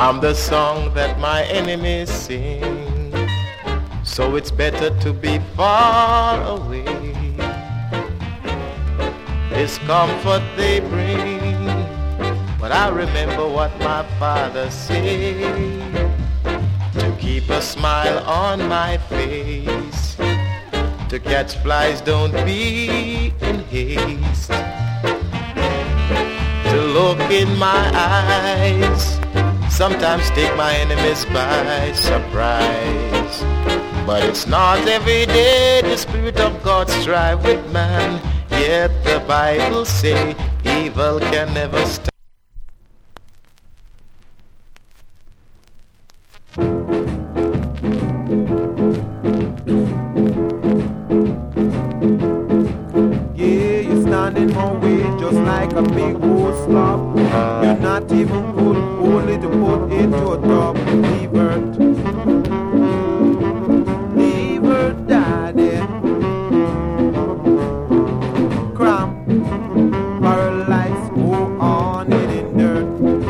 I'm the song that my enemies sing. So it's better to be far away. This comfort they bring, but I remember what my father said. To keep a smile on my face, to catch flies don't be in haste. To look in my eyes, sometimes take my enemies by surprise. But it's not every day the Spirit of God strive with man. Yet the Bible say evil can never stop. Yeah, you're standing my way just like a big old slop. You're not even good, only to put into a top. Leave her, daddy. Cramp, paralyzed, go on in dirt.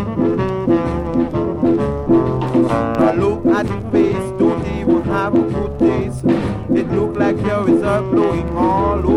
I look at your face, don't even have a good taste. It look like there is a blowing all over.